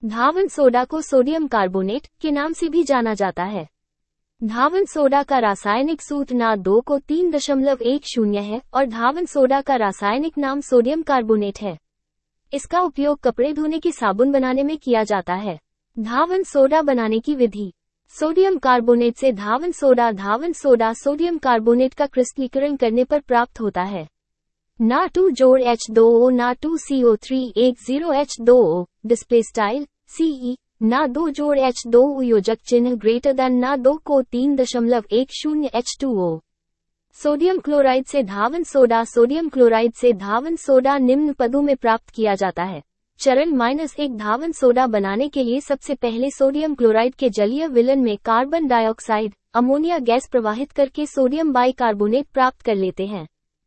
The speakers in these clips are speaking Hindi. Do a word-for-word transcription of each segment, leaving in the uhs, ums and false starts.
धावन सोडा को सोडियम कार्बोनेट के नाम से भी जाना जाता है। धावन सोडा का रासायनिक सूत्र ना दो को तीन दशमलव एक शून्य है और धावन सोडा का रासायनिक नाम सोडियम कार्बोनेट है। इसका उपयोग कपड़े धोने की साबुन बनाने में किया जाता है। धावन सोडा बनाने की विधि। सोडियम कार्बोनेट से धावन सोडा धावन सोडा सोडियम कार्बोनेट का क्रिस्टलीकरण करने पर प्राप्त होता है। ना टू जोड़ एच दो ओ ना टू सी ओ थ्री एक जीरो एच दो ओ डिस्प्ले स्टाइल सीई ना दो जोड़ एच दो ओ योजक चिन्ह ग्रेटर देन ना दो को तीन दशमलव एक शून्य H two O. Sodium chloride से धावन सोडा सोडियम क्लोराइड से धावन सोडा निम्न पदों में प्राप्त किया जाता है। चरण माइनस एक धावन सोडा बनाने के लिए सबसे पहले सोडियम क्लोराइड के जलीय विलयन में कार्बन डाइऑक्साइड अमोनिया गैस प्रवाहित करके सोडियम बाइकार्बोनेट प्राप्त कर लेते हैं।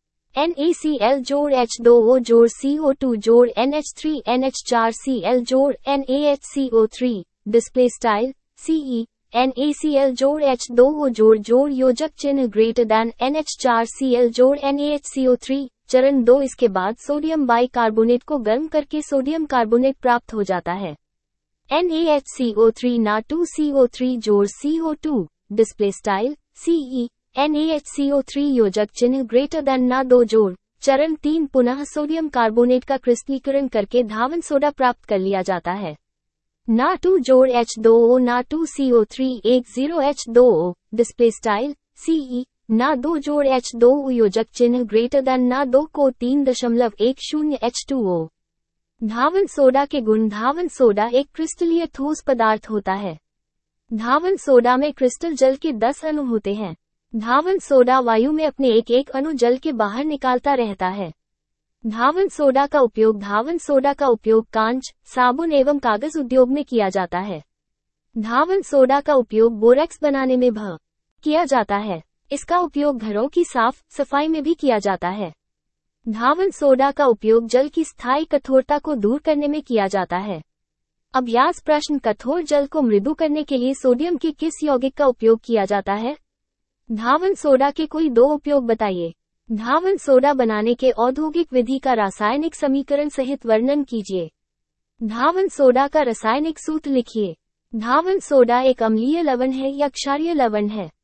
NaCl जोड़ एच दो ओ जोड़ सी ओ टू जोड़ N H three N H four C L जोड़ N A H C O three display style CE NaCl जोड़ एच दो ओ जोड़ जोड़ योजक चिन्ह greater than N H four C L जोड़ N A H C O three. चरण दो इसके बाद सोडियम बाइकार्बोनेट को गर्म करके सोडियम कार्बोनेट प्राप्त हो जाता है। N A H C O three ना टू सी ओ थ्री जोड़ C O two display style CE N A H C O three योजक चिन्ह ग्रेटर देन ना दो जोड़। चरण तीन पुनः सोडियम कार्बोनेट का क्रिस्टलीकरण करके धावन सोडा प्राप्त कर लिया जाता है। ना टू जोड़ एच दो ओ ना टू सी ओ थ्री एक जीरो एच दो ओ डिस्प्ले स्टाइल सीई ना दो जोड़ एच दो ओ योजक चिन्ह ग्रेटर देन ना दो को तीन दशमलव एक शून्य एच टू ओ। धावन सोडा के गुण। धावन सोडा एक क्रिस्टलीय ठोस पदार्थ होता है। धावन सोडा में क्रिस्टल जल के दस अणु होते हैं। धावन सोडा वायु में अपने एक एक अणु जल के बाहर निकालता रहता है। धावन सोडा का उपयोग धावन सोडा का उपयोग कांच, साबुन एवं कागज उद्योग में किया जाता है। धावन सोडा का उपयोग बोरेक्स बनाने में भी किया जाता है। इसका उपयोग घरों की साफ सफाई में भी किया जाता है। धावन सोडा का उपयोग जल की स्थायी कठोरता को दूर करने में किया जाता है। अभ्यास प्रश्न। कठोर जल को मृदु करने के लिए सोडियम के किस यौगिक का उपयोग किया जाता है? धावन सोडा के कोई दो उपयोग बताइए। धावन सोडा बनाने के औद्योगिक विधि का रासायनिक समीकरण सहित वर्णन कीजिए। धावन सोडा का रासायनिक सूत्र लिखिए। धावन सोडा एक अम्लीय लवण है या क्षारीय लवण है?